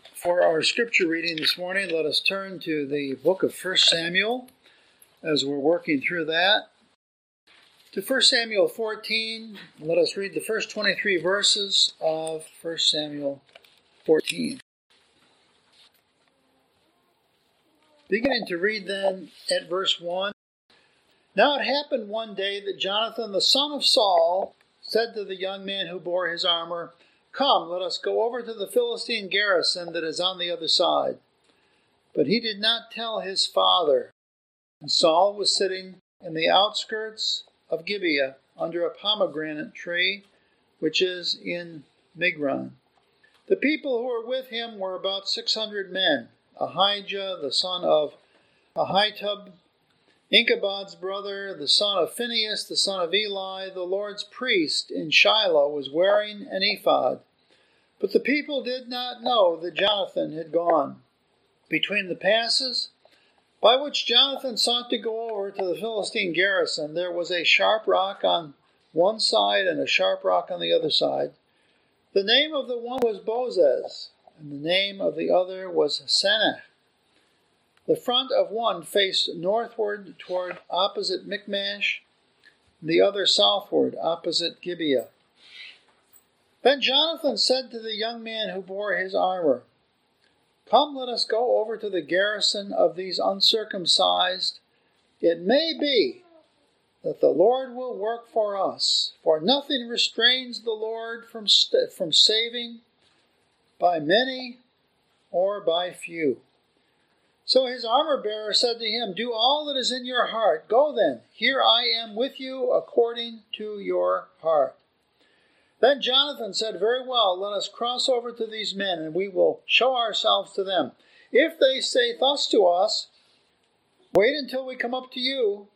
For our scripture reading this morning, let us turn to the book of 1 Samuel as we're working through that. To 1 Samuel 14, let us read the first 23 verses of 1 Samuel 14. Beginning to read then at verse 1. Now it happened one day that Jonathan, the son of Saul, said to the young man who bore his armor, "Come, let us go over to the Philistine garrison that is on the other side." But he did not tell his father. And Saul was sitting in the outskirts of Gibeah under a pomegranate tree, which is in Migron. The people who were with him were about 600 men. Ahijah, the son of Ahitub, Ichabod's brother, the son of Phinehas, the son of Eli, the Lord's priest in Shiloh, was wearing an ephod. But the people did not know that Jonathan had gone. Between the passes by which Jonathan sought to go over to the Philistine garrison, there was a sharp rock on one side and a sharp rock on the other side. The name of the one was Bozez, and the name of the other was Seneh. The front of one faced northward toward opposite Michmash, and the other southward opposite Gibeah. Then Jonathan said to the young man who bore his armor, "Come, let us go over to the garrison of these uncircumcised. It may be that the Lord will work for us, for nothing restrains the Lord from saving by many or by few." So his armor-bearer said to him, "Do all that is in your heart. Go then, here I am with you according to your heart." Then Jonathan said, "Very well, let us cross over to these men, and we will show ourselves to them. If they say thus to us, 'Wait until we come up to you,'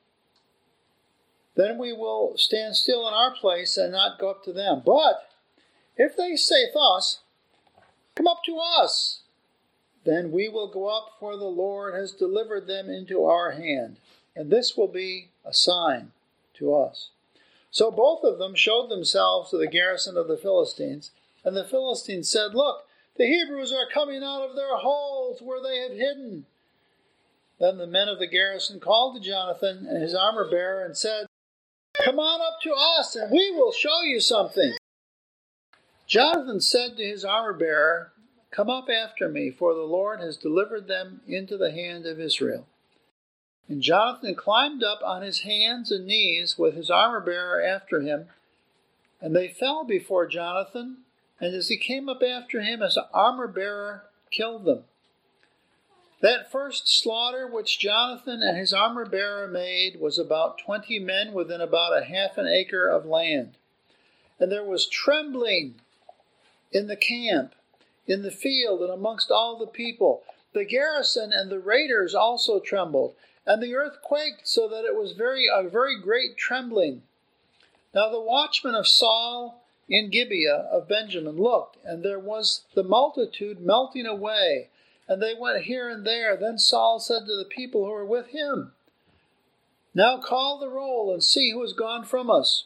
then we will stand still in our place and not go up to them. But if they say thus, 'Come up to us,' then we will go up, for the Lord has delivered them into our hand, and this will be a sign to us." So both of them showed themselves to the garrison of the Philistines, and the Philistines said, "Look, the Hebrews are coming out of their holes where they have hidden." Then the men of the garrison called to Jonathan and his armor-bearer and said, "Come on up to us, and we will show you something." Jonathan said to his armor-bearer, "Come up after me, for the Lord has delivered them into the hand of Israel." And Jonathan climbed up on his hands and knees with his armor-bearer after him, and they fell before Jonathan, and as he came up after him, his armor-bearer killed them. That first slaughter which Jonathan and his armor-bearer made was about 20 men within about a half an acre of land. And there was trembling in the camp, in the field, and amongst all the people. The garrison and the raiders also trembled, and the earth quaked, so that it was a very great trembling. Now the watchmen of Saul in Gibeah of Benjamin looked, and there was the multitude melting away, and they went here and there. Then Saul said to the people who were with him, "Now call the roll and see who has gone from us."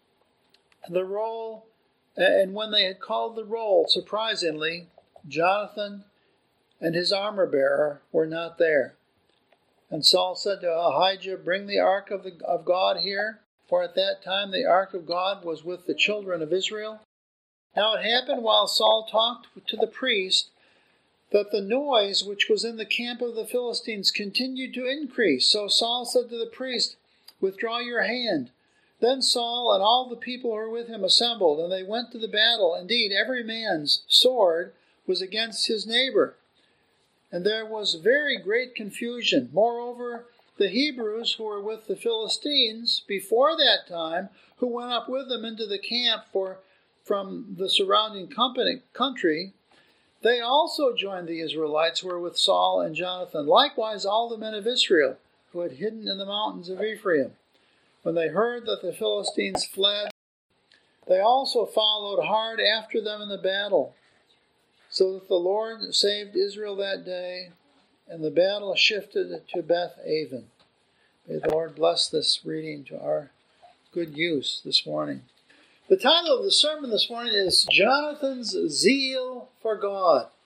And when they had called the roll, surprisingly, Jonathan and his armor-bearer were not there. And Saul said to Ahijah, "Bring the ark of God here," for at that time the ark of God was with the children of Israel. Now it happened while Saul talked to the priest that the noise which was in the camp of the Philistines continued to increase. So Saul said to the priest, "Withdraw your hand." Then Saul and all the people who were with him assembled, and they went to the battle. Indeed, every man's sword was against his neighbor, and there was very great confusion. Moreover, the Hebrews who were with the Philistines before that time, who went up with them into the camp from the surrounding country, they also joined the Israelites who were with Saul and Jonathan. Likewise, all the men of Israel who had hidden in the mountains of Ephraim. When they heard that the Philistines fled, they also followed hard after them in the battle, so that the Lord saved Israel that day, and the battle shifted to Beth-aven. May the Lord bless this reading to our good use this morning. The title of the sermon this morning is Jonathan's Zeal for God.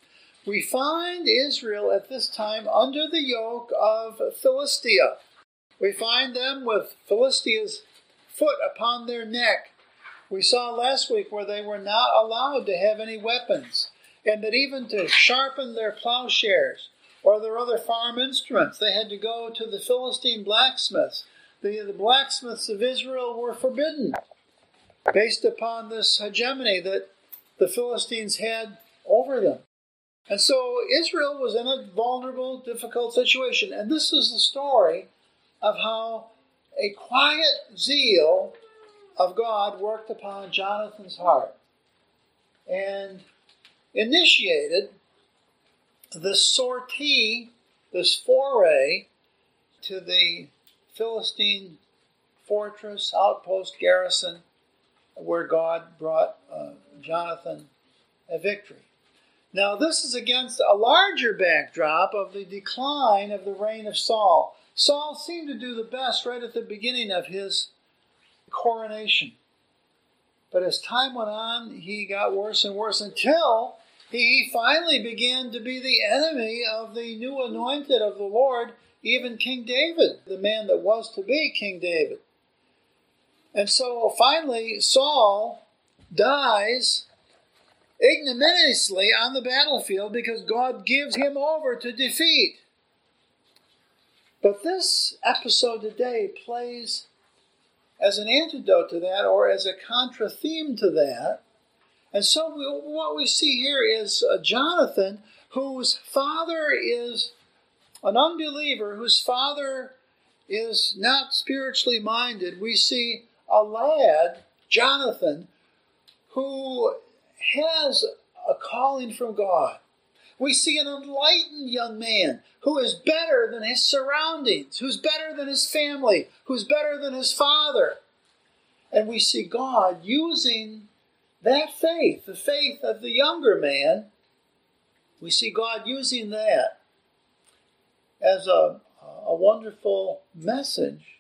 we find Israel at this time under the yoke of Philistia. We find them with Philistia's foot upon their neck. We saw last week where they were not allowed to have any weapons, and that even to sharpen their plowshares or their other farm instruments, they had to go to the Philistine blacksmiths. The blacksmiths of Israel were forbidden, based upon this hegemony that the Philistines had over them. And so Israel was in a vulnerable, difficult situation. And this is the story of how a quiet zeal of God worked upon Jonathan's heart and initiated this sortie, this foray to the Philistine fortress, outpost, garrison, where God brought Jonathan a victory. Now, this is against a larger backdrop of the decline of the reign of Saul. Saul seemed to do the best right at the beginning of his coronation. But as time went on, he got worse and worse until he finally began to be the enemy of the new anointed of the Lord, even King David, the man that was to be King David. And so finally, Saul dies ignominiously on the battlefield because God gives him over to defeat. But this episode today plays as an antidote to that, or as a contra-theme to that. And so what we see here is Jonathan, whose father is an unbeliever, whose father is not spiritually minded. We see a lad, Jonathan, who has a calling from God. We see an enlightened young man who is better than his surroundings, who's better than his family, who's better than his father. And we see God using that faith, the faith of the younger man, we see God using that as a wonderful message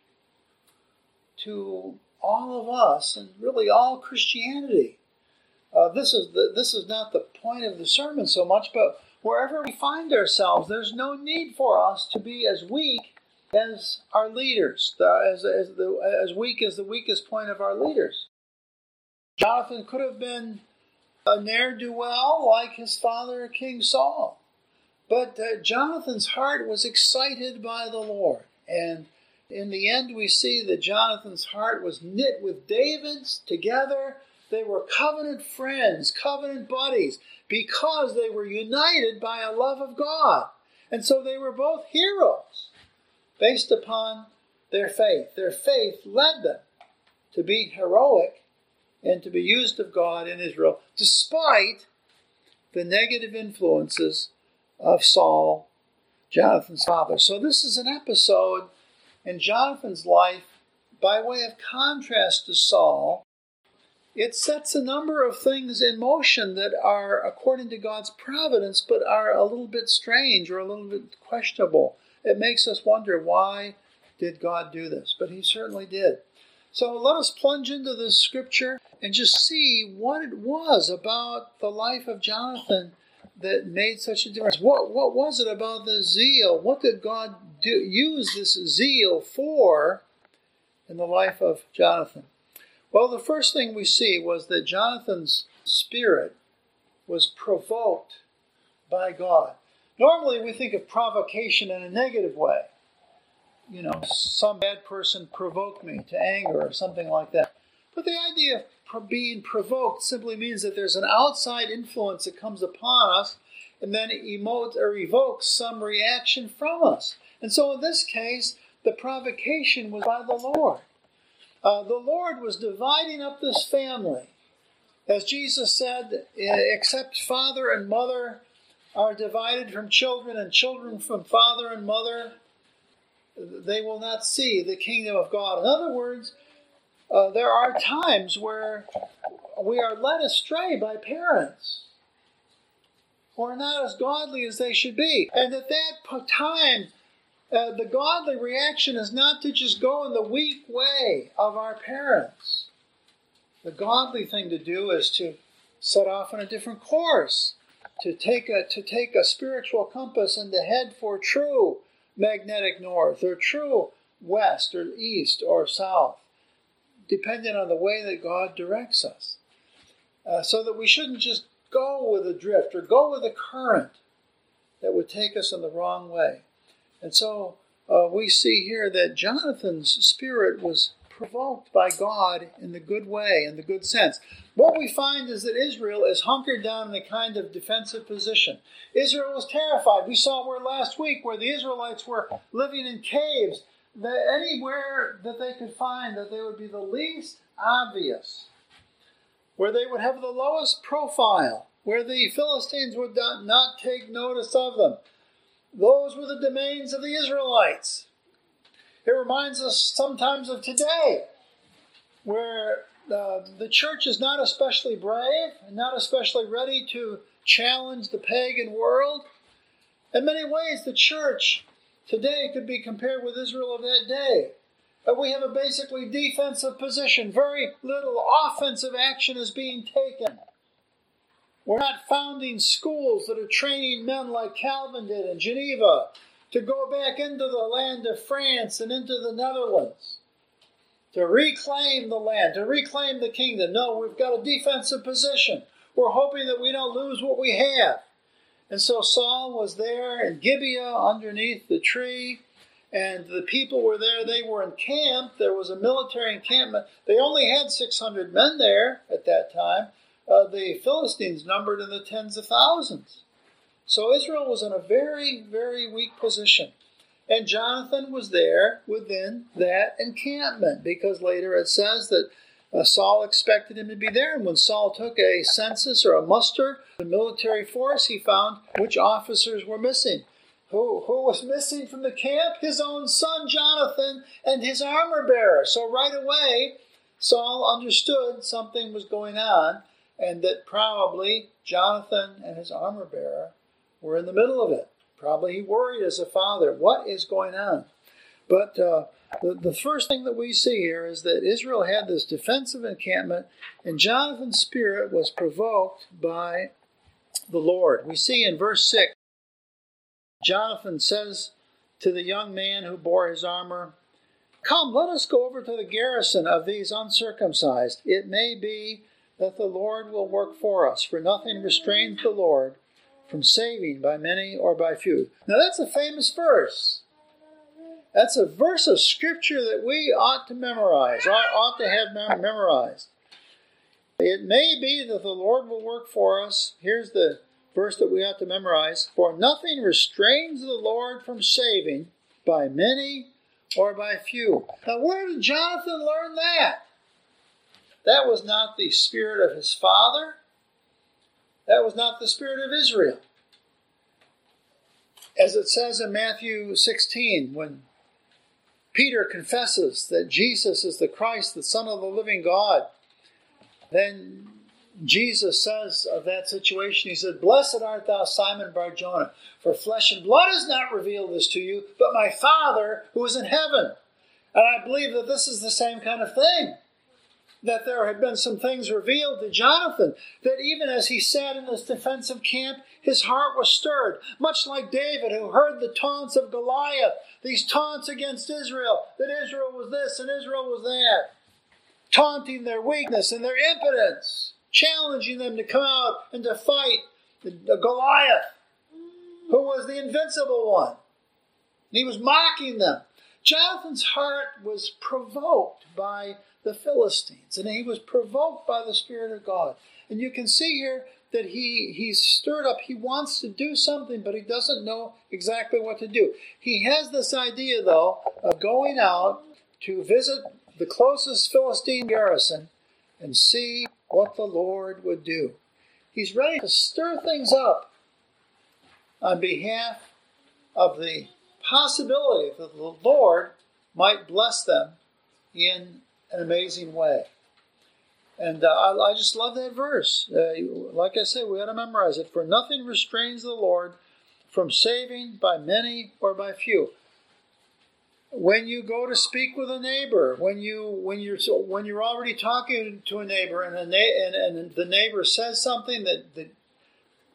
to all of us and really all Christianity. This is not the point of the sermon so much, but wherever we find ourselves, there's no need for us to be as weak as our leaders, as weak as the weakest point of our leaders. Jonathan could have been a ne'er-do-well like his father, King Saul. But Jonathan's heart was excited by the Lord. And in the end, we see that Jonathan's heart was knit with David's together. They were covenant friends, covenant buddies, because they were united by a love of God. And so they were both heroes based upon their faith. Their faith led them to be heroic and to be used of God in Israel, despite the negative influences of Saul, Jonathan's father. So this is an episode in Jonathan's life, by way of contrast to Saul. It sets a number of things in motion that are according to God's providence, but are a little bit strange or a little bit questionable. It makes us wonder, why did God do this? But he certainly did. So let us plunge into this scripture and just see what it was about the life of Jonathan that made such a difference. What was it about the zeal? What did God use this zeal for in the life of Jonathan? Well, the first thing we see was that Jonathan's spirit was provoked by God. Normally we think of provocation in a negative way. Some bad person provoked me to anger or something like that. But the idea of being provoked simply means that there's an outside influence that comes upon us and then emotes or evokes some reaction from us. And so in this case, the provocation was by the Lord. The Lord was dividing up this family. As Jesus said, except father and mother are divided from children and children from father and mother, they will not see the kingdom of God. In other words, there are times where we are led astray by parents who are not as godly as they should be. And at that time, the godly reaction is not to just go in the weak way of our parents. The godly thing to do is to set off on a different course, to take a spiritual compass and to head for true magnetic north or true west or east or south, depending on the way that God directs us. So that we shouldn't just go with the drift or go with the current that would take us in the wrong way. And so we see here that Jonathan's spirit was provoked by God in the good way, in the good sense. What we find is that Israel is hunkered down in a kind of defensive position. Israel was terrified. We saw where last week where the Israelites were living in caves, that anywhere that they could find that they would be the least obvious, where they would have the lowest profile, where the Philistines would not take notice of them. Those were the domains of the Israelites. It reminds us sometimes of today, where the church is not especially brave and not especially ready to challenge the pagan world. In many ways, the church today could be compared with Israel of that day. We have a basically defensive position. Very little offensive action is being taken. We're not founding schools that are training men like Calvin did in Geneva to go back into the land of France and into the Netherlands, to reclaim the land, to reclaim the kingdom. No, we've got a defensive position. We're hoping that we don't lose what we have. And so Saul was there in Gibeah underneath the tree, and the people were there. They were encamped. There was a military encampment. They only had 600 men there at that time. The Philistines numbered in the tens of thousands. So Israel was in a very, very weak position. And Jonathan was there within that encampment, because later it says that Saul expected him to be there. And when Saul took a census or a muster, the military force, he found which officers were missing. Who was missing from the camp? His own son, Jonathan, and his armor bearer. So right away, Saul understood something was going on, and that probably Jonathan and his armor bearer were in the middle of it. Probably he worried as a father, what is going on? But the first thing that we see here is that Israel had this defensive encampment, and Jonathan's spirit was provoked by the Lord. We see in verse 6, Jonathan says to the young man who bore his armor, "Come, let us go over to the garrison of these uncircumcised. It may be that the Lord will work for us, for nothing restrains the Lord from saving by many or by few." Now that's a famous verse. That's a verse of Scripture that we ought to memorize, ought to have memorized. It may be that the Lord will work for us. Here's the verse that we ought to memorize. "For nothing restrains the Lord from saving by many or by few." Now where did Jonathan learn that? That was not the spirit of his father. That was not the spirit of Israel. As it says in Matthew 16, when Peter confesses that Jesus is the Christ, the Son of the living God, then Jesus says of that situation, he said, "Blessed art thou, Simon Bar-Jonah, for flesh and blood has not revealed this to you, but my Father who is in heaven." And I believe that this is the same kind of thing, that there had been some things revealed to Jonathan, that even as he sat in his defensive camp, his heart was stirred, much like David, who heard the taunts of Goliath, these taunts against Israel, that Israel was this and Israel was that, taunting their weakness and their impotence, challenging them to come out and to fight the Goliath, who was the invincible one. And he was mocking them. Jonathan's heart was provoked by the Philistines, and he was provoked by the Spirit of God. And you can see here that he's stirred up. He wants to do something, but he doesn't know exactly what to do. He has this idea, though, of going out to visit the closest Philistine garrison and see what the Lord would do. He's ready to stir things up on behalf of the possibility that the Lord might bless them in an amazing way. And I just love that verse. Like I said, we ought to memorize it. "For nothing restrains the Lord from saving by many or by few." When you go to speak with a neighbor, when you're already talking to a neighbor, and the neighbor says something that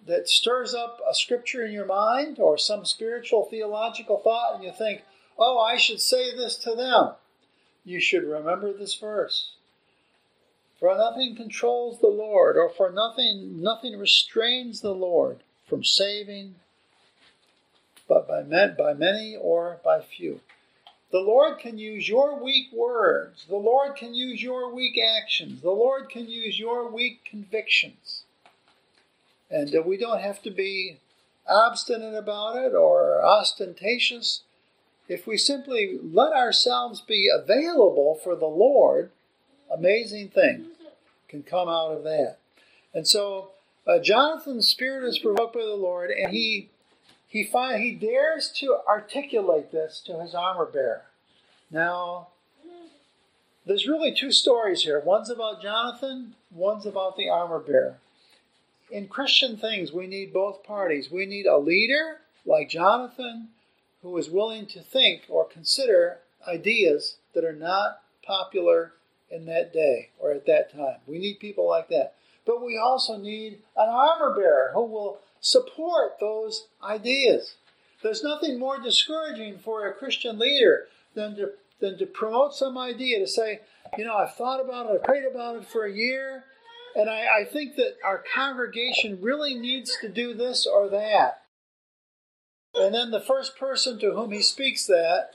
that stirs up a scripture in your mind or some spiritual theological thought, and you think, oh, I should say this to them, you should remember this verse. For nothing controls the Lord, or for nothing restrains the Lord from saving, but by many or by few. The Lord can use your weak words. The Lord can use your weak actions. The Lord can use your weak convictions. And we don't have to be obstinate about it or ostentatious. If we simply let ourselves be available for the Lord, amazing things can come out of that. And so Jonathan's spirit is provoked by the Lord, and he dares to articulate this to his armor bearer. Now, there's really two stories here. One's about Jonathan, one's about the armor bearer. In Christian things, we need both parties. We need a leader like Jonathan who is willing to think or consider ideas that are not popular in that day or at that time. We need people like that. But we also need an armor bearer who will support those ideas. There's nothing more discouraging for a Christian leader than to promote some idea, to say, I've thought about it, I've prayed about it for a year, and I think that our congregation really needs to do this or that. And then the first person to whom he speaks that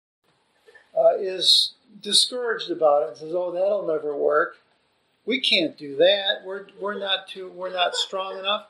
is discouraged about it and says, "Oh, that'll never work. We can't do that. We're not strong enough."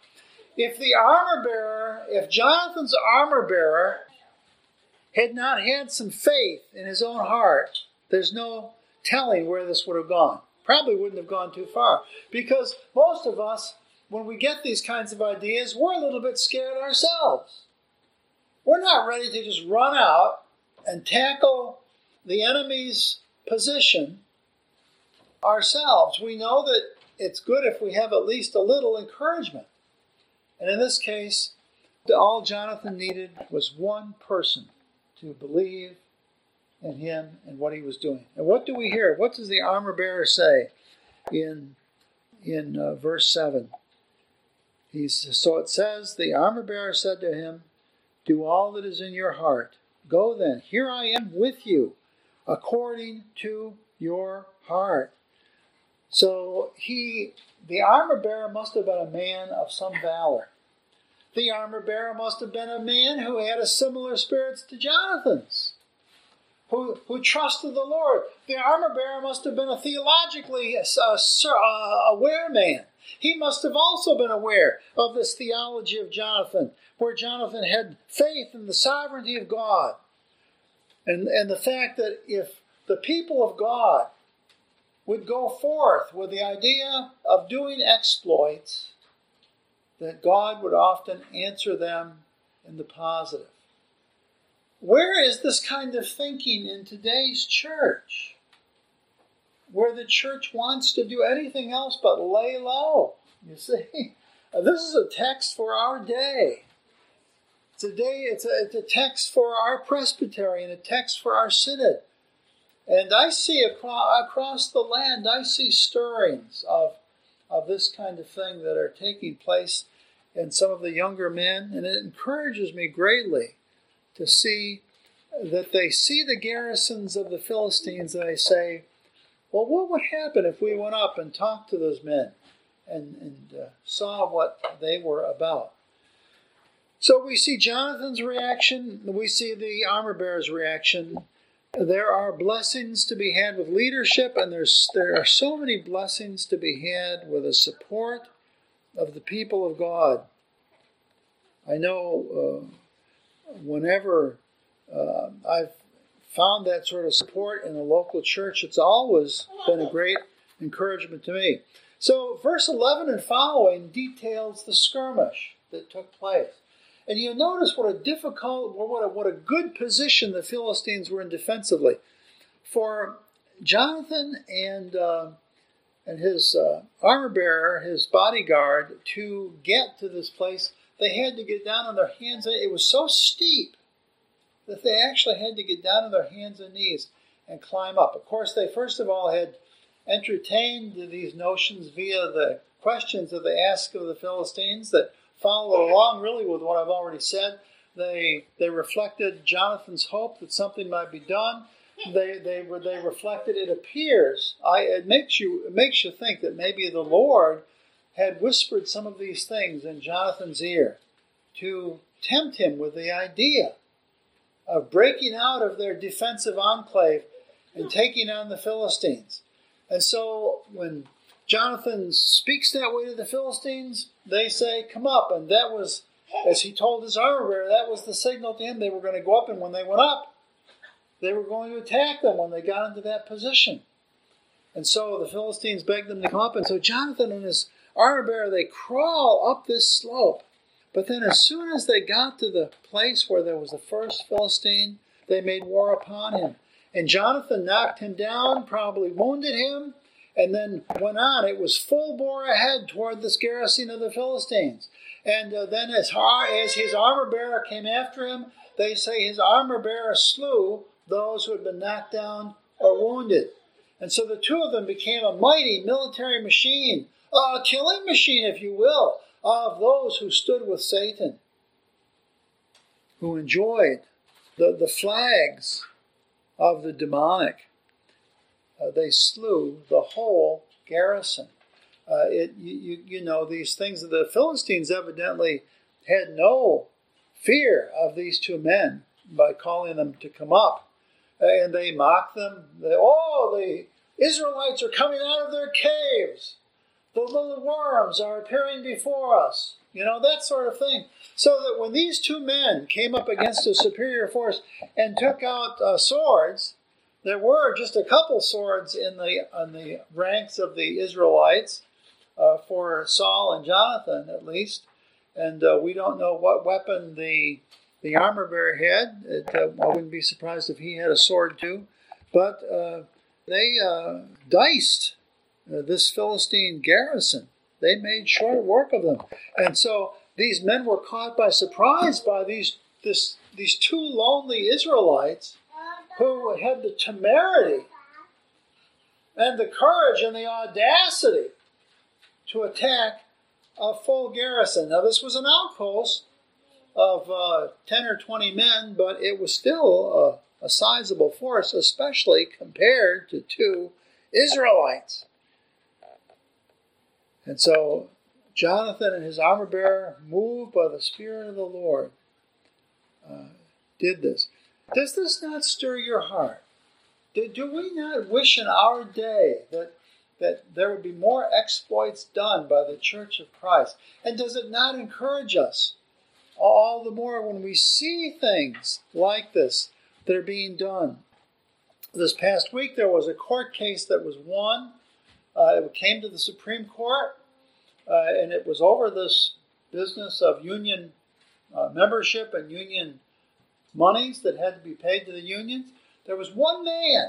If Jonathan's armor bearer had not had some faith in his own heart, there's no telling where this would have gone. Probably wouldn't have gone too far. Because most of us, when we get these kinds of ideas, we're a little bit scared ourselves. We're not ready to just run out and tackle the enemy's position ourselves. We know that it's good if we have at least a little encouragement. And in this case, all Jonathan needed was one person to believe in him and what he was doing. And what do we hear? What does the armor bearer say in verse 7? So it says, the armor bearer said to him, "Do all that is in your heart. Go then, here I am with you, according to your heart." So the armor bearer must have been a man of some valor. The armor bearer must have been a man who had a similar spirit to Jonathan's, who trusted the Lord. The armor bearer must have been a theologically aware man. He must have also been aware of this theology of Jonathan, where Jonathan had faith in the sovereignty of God. And the fact that if the people of God would go forth with the idea of doing exploits, that God would often answer them in the positive. Where is this kind of thinking in today's church? Where the church wants to do anything else but lay low. You see, this is a text for our day. It's a text for our presbytery and a text for our synod. And I see across the land, I see stirrings of this kind of thing that are taking place in some of the younger men. And it encourages me greatly to see that they see the garrisons of the Philistines and they say, well, what would happen if we went up and talked to those men and saw what they were about? So we see Jonathan's reaction, we see the armor bearer's reaction. There are blessings to be had with leadership, and there are so many blessings to be had with the support of the people of God. I know whenever I've found that sort of support in a local church, it's always been a great encouragement to me. So verse 11 and following details the skirmish that took place. And you notice what a good position the Philistines were in defensively. For Jonathan and his armor bearer, his bodyguard, to get to this place, they had to get down on their hands. It was so steep that they actually had to get down on their hands and knees and climb up. Of course, they first of all had entertained these notions via the questions that they asked of the Philistines, that followed along really with what I've already said. They reflected Jonathan's hope that something might be done. They reflected, it appears, it makes you think that maybe the Lord had whispered some of these things in Jonathan's ear to tempt him with the idea of breaking out of their defensive enclave and taking on the Philistines. And so when Jonathan speaks that way to the Philistines, they say, come up. And that was, as he told his armor bearer, that was the signal to him they were going to go up. And when they went up, they were going to attack them when they got into that position. And so the Philistines begged them to come up. And so Jonathan and his armor bearer, they crawl up this slope. But then as soon as they got to the place where there was the first Philistine, they made war upon him. And Jonathan knocked him down, probably wounded him, and then went on. It was full bore ahead toward this garrison of the Philistines. And then as his armor bearer came after him, they say his armor bearer slew those who had been knocked down or wounded. And so the two of them became a mighty military machine, a killing machine, if you will, of those who stood with Satan, who enjoyed the flags of the demonic. They slew the whole garrison. You know these things. The Philistines evidently had no fear of these two men by calling them to come up. And they mocked them. The Israelites are coming out of their caves. The little worms are appearing before us. You know, that sort of thing. So that when these two men came up against a superior force and took out swords, there were just a couple swords in the ranks of the Israelites, for Saul and Jonathan at least. And we don't know what weapon the armor bearer had. I wouldn't be surprised if he had a sword too. But they diced this Philistine garrison. They made short work of them. And so these men were caught by surprise by these two lonely Israelites who had the temerity and the courage and the audacity to attack a full garrison. Now this was an outpost of 10 or 20 men, but it was still a sizable force, especially compared to two Israelites. And so Jonathan and his armor bearer, moved by the Spirit of the Lord, did this. Does this not stir your heart? Do we not wish in our day that there would be more exploits done by the Church of Christ? And does it not encourage us all the more when we see things like this that are being done? This past week there was a court case that was won. It came to the Supreme Court, and it was over this business of union membership and union monies that had to be paid to the unions. There was one man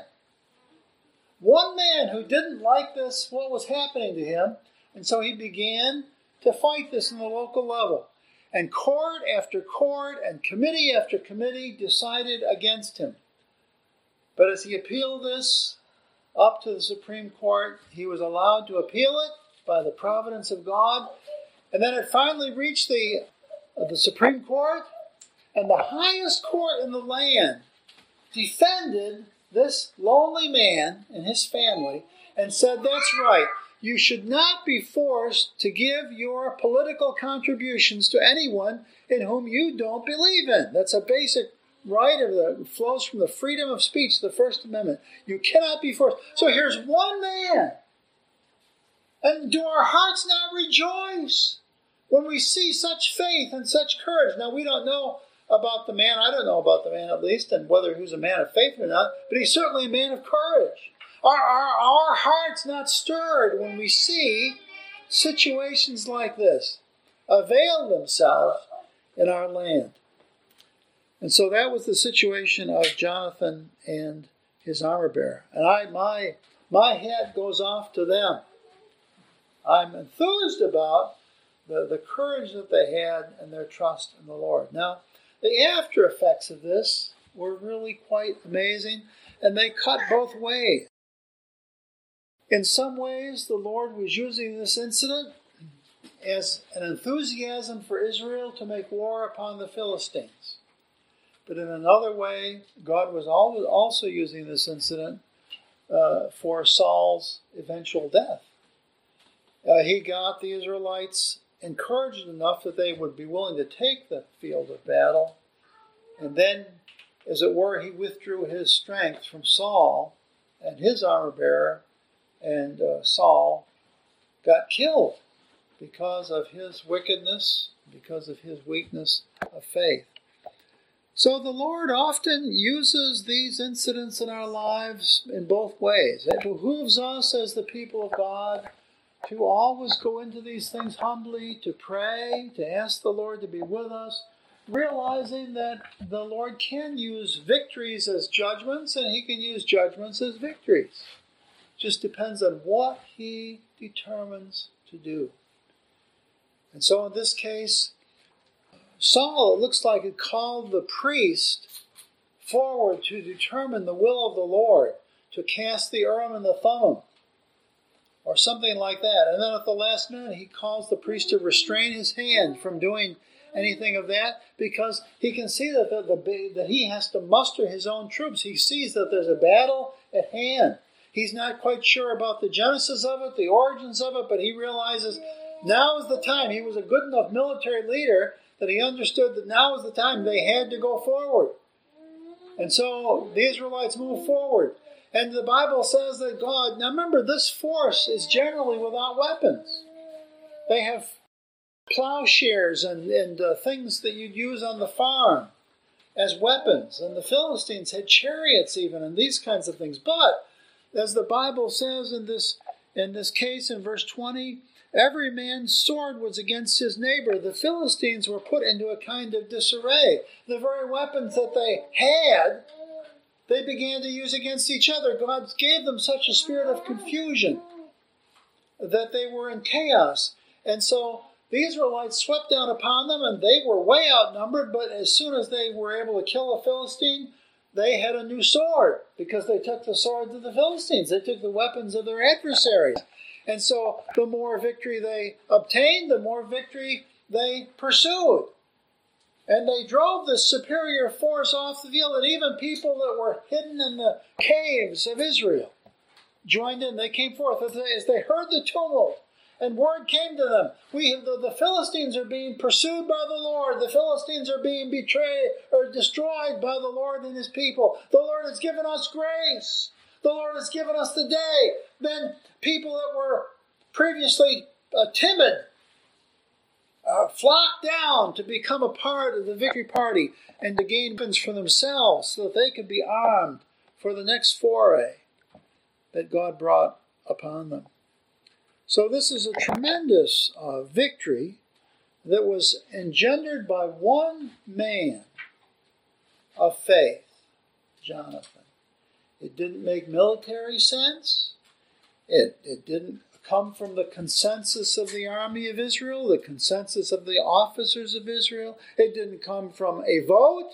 who didn't like this, what was happening to him, and so he began to fight this in the local level. And court after court and committee after committee decided against him. But as he appealed this up to the Supreme Court, he was allowed to appeal it by the providence of God. And then it finally reached the Supreme Court, and the highest court in the land defended this lonely man and his family and said, that's right, you should not be forced to give your political contributions to anyone in whom you don't believe in. That's a basic right that flows from the freedom of speech, the First Amendment. You cannot be forced. So here's one man. And do our hearts not rejoice when we see such faith and such courage? Now, we don't know about the man. I don't know about the man, at least, and whether he was a man of faith or not, but he's certainly a man of courage. Are our hearts not stirred when we see situations like this avail themselves in our land? And so that was the situation of Jonathan and his armor bearer. And my hat goes off to them. I'm enthused about the courage that they had and their trust in the Lord. Now, the after effects of this were really quite amazing, and they cut both ways. In some ways, the Lord was using this incident as an enthusiasm for Israel to make war upon the Philistines. But in another way, God was also using this incident for Saul's eventual death. He got the Israelites encouraged enough that they would be willing to take the field of battle. And then, as it were, he withdrew his strength from Saul and his armor bearer, and Saul got killed because of his wickedness, because of his weakness of faith. So the Lord often uses these incidents in our lives in both ways. It behooves us as the people of God to always go into these things humbly, to pray, to ask the Lord to be with us, realizing that the Lord can use victories as judgments, and He can use judgments as victories. Just depends on what He determines to do. And so in this case, Saul, it looks like, had called the priest forward to determine the will of the Lord, to cast the Urim and the Thummim, or something like that. And then at the last minute, he calls the priest to restrain his hand from doing anything of that, because he can see that he has to muster his own troops. He sees that there's a battle at hand. He's not quite sure about the genesis of it, the origins of it, but he realizes now is the time. He was a good enough military leader that he understood that now is the time they had to go forward. And so the Israelites moved forward. And the Bible says that God, now remember, this force is generally without weapons. They have plowshares and things that you'd use on the farm as weapons. And the Philistines had chariots even and these kinds of things. But as the Bible says in this case in verse 20, every man's sword was against his neighbor. The Philistines were put into a kind of disarray. The very weapons that they had, they began to use against each other. God gave them such a spirit of confusion that they were in chaos. And so the Israelites swept down upon them, and they were way outnumbered, but as soon as they were able to kill a Philistine, they had a new sword, because they took the swords of the Philistines. They took the weapons of their adversaries. And so the more victory they obtained, the more victory they pursued. And they drove this superior force off the field, and even people that were hidden in the caves of Israel joined in. They came forth as they heard the tumult, and word came to them, the Philistines are being pursued by the Lord. The Philistines are being betrayed or destroyed by the Lord and His people. The Lord has given us grace. The Lord has given us the day. Then people that were previously timid flocked down to become a part of the victory party and to gain weapons for themselves so that they could be armed for the next foray that God brought upon them. So this is a tremendous victory that was engendered by one man of faith, Jonathan. It didn't make military sense. It didn't come from the consensus of the army of Israel, the consensus of the officers of Israel. It didn't come from a vote.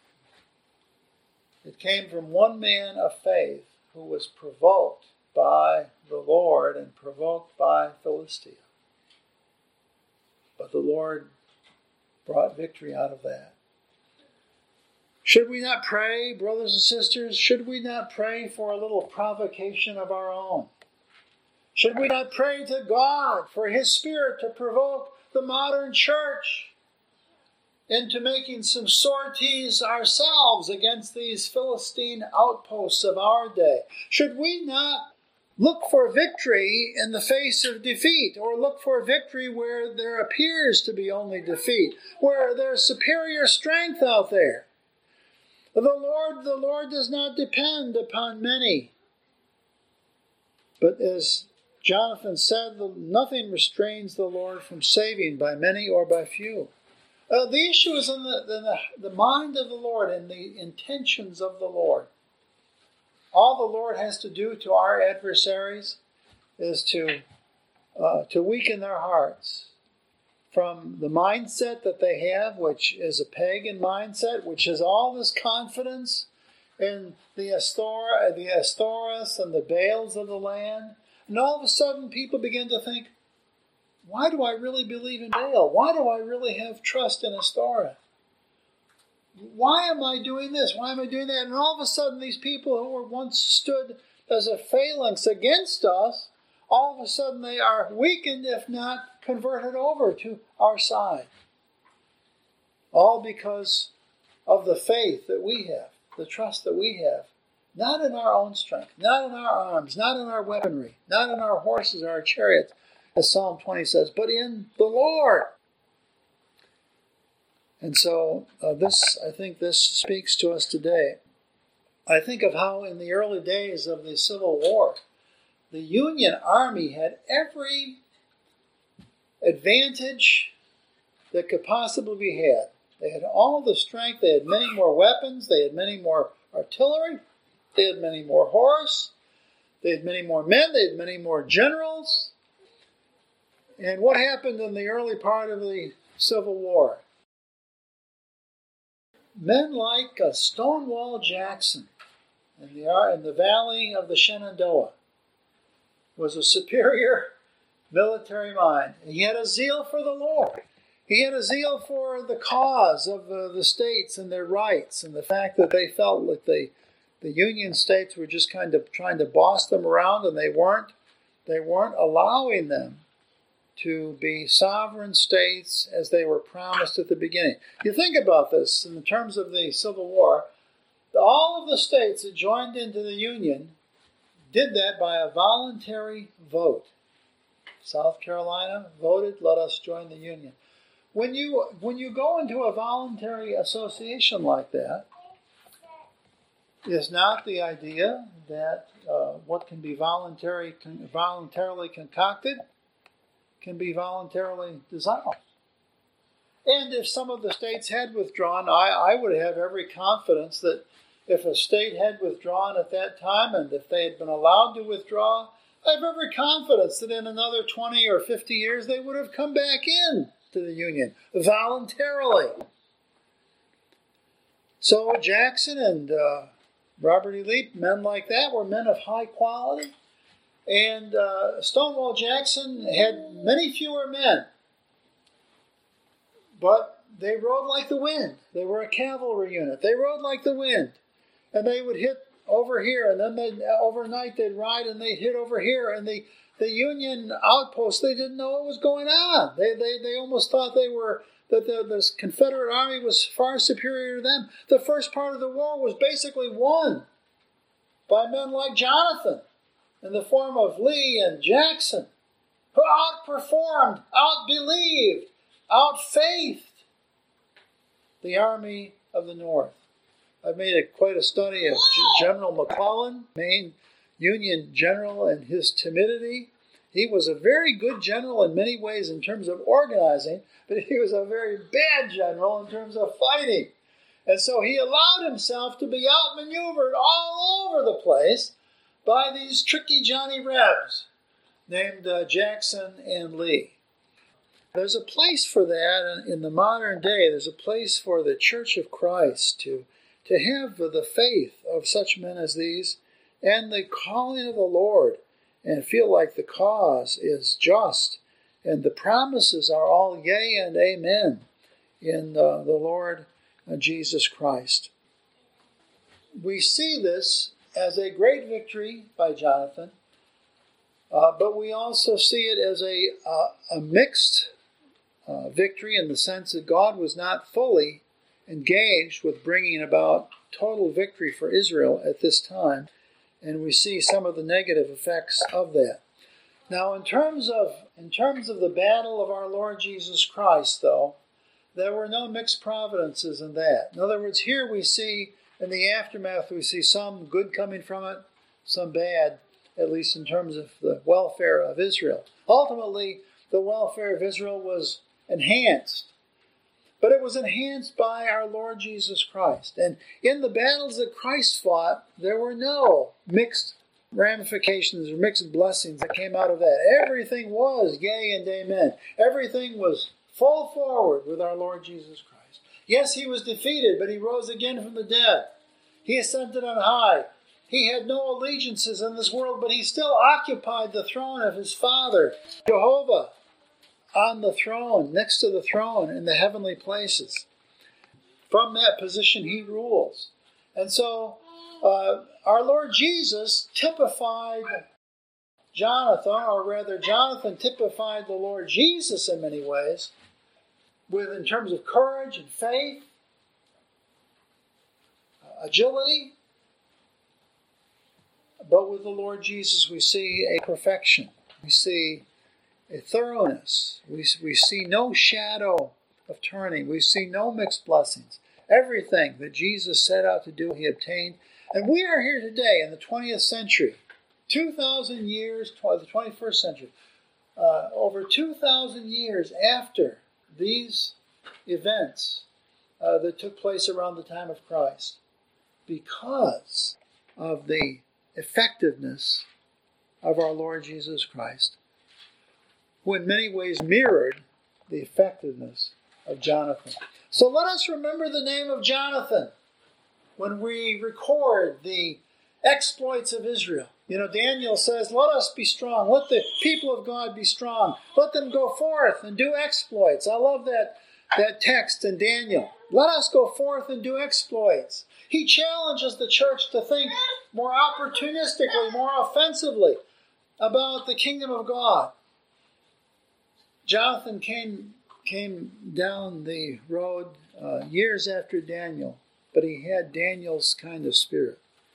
It came from one man of faith who was provoked by the Lord and provoked by Philistia. But the Lord brought victory out of that. Should we not pray, brothers and sisters? Should we not pray for a little provocation of our own? Should we not pray to God for His Spirit to provoke the modern church into making some sorties ourselves against these Philistine outposts of our day? Should we not look for victory in the face of defeat, or look for victory where there appears to be only defeat, where there's superior strength out there? The Lord does not depend upon many. But as Jonathan said, nothing restrains the Lord from saving by many or by few. The issue is in the mind of the Lord and the intentions of the Lord. All the Lord has to do to our adversaries is to weaken their hearts from the mindset that they have, which is a pagan mindset, which has all this confidence in the Astoras and the Baals of the land. And all of a sudden people begin to think, why do I really believe in Baal? Why do I really have trust in Ashtoreth? Why am I doing this? Why am I doing that? And all of a sudden, these people who were once stood as a phalanx against us, all of a sudden they are weakened, if not converted over to our side. All because of the faith that we have, the trust that we have. Not in our own strength, not in our arms, not in our weaponry, not in our horses or our chariots, as Psalm 20 says, but in the Lord. And so I think this speaks to us today. I think of how in the early days of the Civil War, the Union Army had every advantage that could possibly be had. They had all the strength, they had many more weapons, they had many more artillery, they had many more horse, they had many more men, they had many more generals. And what happened in the early part of the Civil War? Men like Stonewall Jackson in the valley of the Shenandoah was a superior military mind. He had a zeal for the Lord. He had a zeal for the cause of the states and their rights, and the fact that they felt like the Union states were just kind of trying to boss them around, and they weren't allowing them to be sovereign states as they were promised at the beginning. You think about this in terms of the Civil War. All of the states that joined into the Union did that by a voluntary vote. South Carolina voted, let us join the Union. When you go into a voluntary association like that, is not the idea that what can be voluntarily concocted can be voluntarily dissolved. And if some of the states had withdrawn, I would have every confidence that if a state had withdrawn at that time, and if they had been allowed to withdraw, I have every confidence that in another 20 or 50 years they would have come back in to the Union voluntarily. So Jackson and Robert E. Lee, men like that, were men of high quality. And Stonewall Jackson had many fewer men, but they rode like the wind. They were a cavalry unit. They rode like the wind, and they would hit over here, and then overnight they'd ride and they'd hit over here. And the Union outposts, they didn't know what was going on. They almost thought that the Confederate Army was far superior to them. The first part of the war was basically won by men like Jonathan, in the form of Lee and Jackson, who outperformed, outbelieved, outfaithed the Army of the North. I've made quite a study of General McClellan, Maine Union general, and his timidity. He was a very good general in many ways in terms of organizing, but he was a very bad general in terms of fighting. And so he allowed himself to be outmaneuvered all over the place by these tricky Johnny Rebs named Jackson and Lee. There's a place for that in the modern day. There's a place for the Church of Christ to have the faith of such men as these and the calling of the Lord, and feel like the cause is just and the promises are all yea and amen in the Lord Jesus Christ. We see this as a great victory by Jonathan, but we also see it as a mixed victory in the sense that God was not fully engaged with bringing about total victory for Israel at this time, and we see some of the negative effects of that. Now, in terms of the battle of our Lord Jesus Christ, though, there were no mixed providences in that. In other words, here we see, in the aftermath, we see some good coming from it, some bad, at least in terms of the welfare of Israel. Ultimately, the welfare of Israel was enhanced, but it was enhanced by our Lord Jesus Christ. And in the battles that Christ fought, there were no mixed ramifications or mixed blessings that came out of that. Everything was yea and amen. Everything was full forward with our Lord Jesus Christ. Yes, he was defeated, but he rose again from the dead. He ascended on high. He had no allegiances in this world, but he still occupied the throne of his Father, Jehovah. on the throne, next to the throne in the heavenly places. From that position, he rules. And so our Lord Jesus typified Jonathan, or rather Jonathan typified the Lord Jesus in many ways, in terms of courage and faith, agility. But with the Lord Jesus, we see a perfection. We see a thoroughness. We see no shadow of turning. We see no mixed blessings. Everything that Jesus set out to do, he obtained. And we are here today in the 20th century, 2,000 years, the 21st century, over 2,000 years after these events that took place around the time of Christ, because of the effectiveness of our Lord Jesus Christ, who in many ways mirrored the effectiveness of Jonathan. So let us remember the name of Jonathan when we record the exploits of Israel. You know, Daniel says, let us be strong. Let the people of God be strong. Let them go forth and do exploits. I love that text in Daniel. Let us go forth and do exploits. He challenges the church to think more opportunistically, more offensively about the kingdom of God. Jonathan came down the road years after Daniel, but he had Daniel's kind of spirit.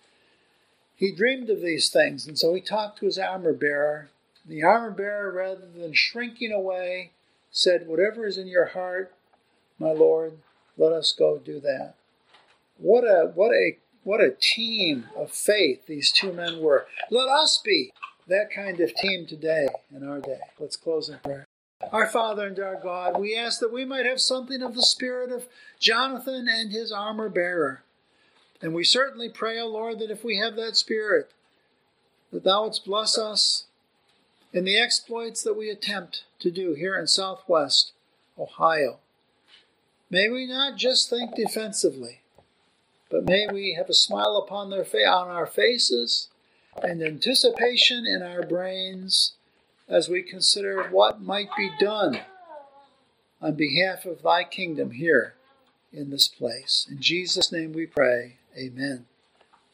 He dreamed of these things, and so he talked to his armor bearer. The armor bearer, rather than shrinking away, said, whatever is in your heart, my Lord, let us go do that. What a team of faith these two men were. Let us be that kind of team today, in our day. Let's close in prayer. Our Father and our God, we ask that we might have something of the spirit of Jonathan and his armor bearer. And we certainly pray, O Lord, that if we have that spirit, that thou wouldst bless us in the exploits that we attempt to do here in Southwest Ohio. May we not just think defensively, but may we have a smile upon our faces and anticipation in our brains as we consider what might be done on behalf of thy kingdom here in this place. In Jesus' name we pray. Amen.